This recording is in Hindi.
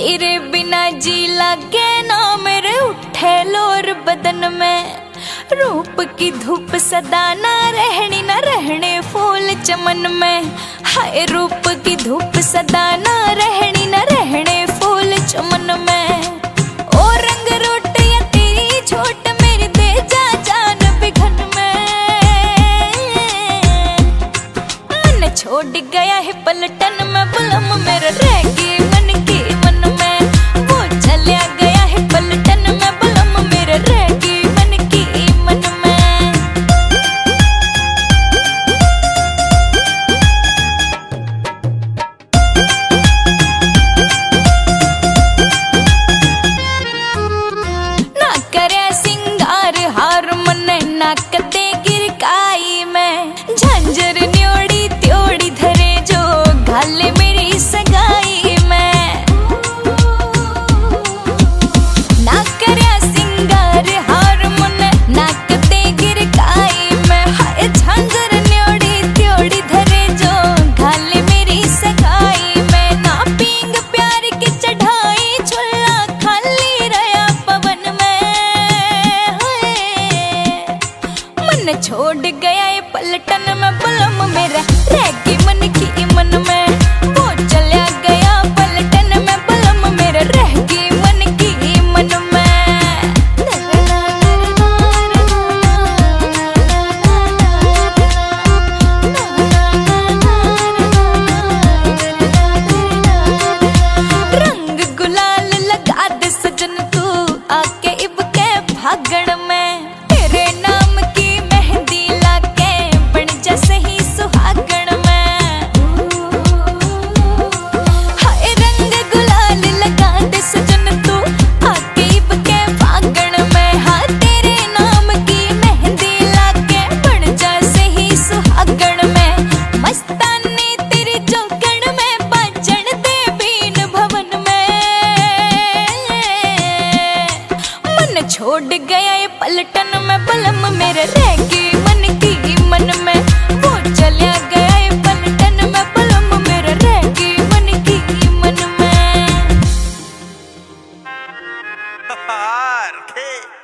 तेरे बिना जी लागे ना मेरे उठे लोर बदन में। रूप की धूप सदा ना रहने फूल चमन में। हाय रूप की धूप सदा ना रहने फूल चमन में। ओ रंग रोट या तेरी छोट मेरी दे जा जान बिघन में। मन छोड़ गया है पलटन में बलम मेरा रह गई मन की मन में। वो चलिया गया है पलटन में बलम मेरा रह गई मन की मन में। ना करे सिंगार हार मन ना कते गिरकाई में। झंझर न्योड़ी त्योड़ी धरे जो घाले मेरी सगाई में। ना करे सिंगार हार मन ना कते गिरकाई में। हाय झंझर न्योड़ी त्योड़ी धरे जो घाले मेरी सगाई में। ना पींग प्यार की चढ़ाई झुल्ला खाली रहा पवन में। मन छोड़ गया ये पलटन में बलम मेरा रह गई मन की मन में। वो चलिया गया पलटन में बलम मेरा रह गई मन की मन में। रंग गुलाल लगा दे सजन तू आके इब के भागण में। तेरे नाम की मेहंदी लाके बन जा सही सुहागण में। हाय रंग गुलाल लगा दे सजन तू आके इब के भागण में। हाँ तेरे नाम की मेहंदी लाके बन जा सही सुहागण में। मस्तानी तेरी चौकड़ में बाजण दे बीन भवन में। मन छोड़ गया ये पलटन में बलम मेरे रह गई मन की मन में। वो चलिया गया ये पलटन में बलम मेरे रह गई मन की मन में। Okay.